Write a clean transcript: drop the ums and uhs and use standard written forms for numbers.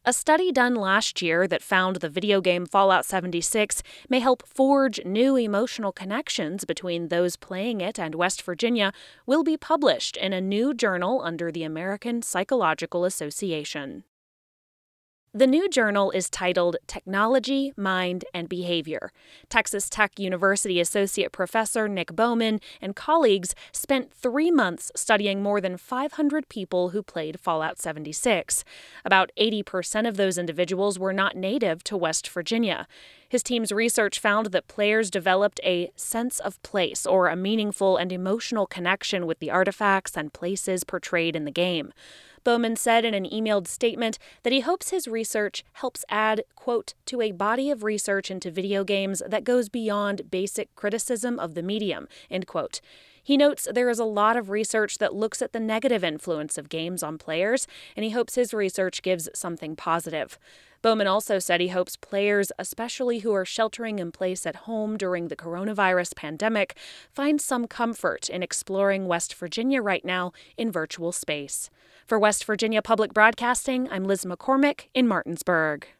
A study done last year that found the video game Fallout 76 may help forge new emotional connections between those playing it and West Virginia will be published in a new journal under the American Psychological Association. The new journal is titled Technology, Mind, and Behavior. Texas Tech University Associate Professor Nick Bowman and colleagues spent 3 months studying more than 500 people who played Fallout 76. About 80% of those individuals were not native to West Virginia. His team's research found that players developed a sense of place or a meaningful and emotional connection with the artifacts and places portrayed in the game. Bowman said in an emailed statement that he hopes his research helps add, quote, to a body of research into video games that goes beyond basic criticism of the medium, end quote. He notes there is a lot of research that looks at the negative influence of games on players, and he hopes his research gives something positive. Bowman also said he hopes players, especially who are sheltering in place at home during the coronavirus pandemic, find some comfort in exploring West Virginia right now in virtual space. For West Virginia Public Broadcasting, I'm Liz McCormick in Martinsburg.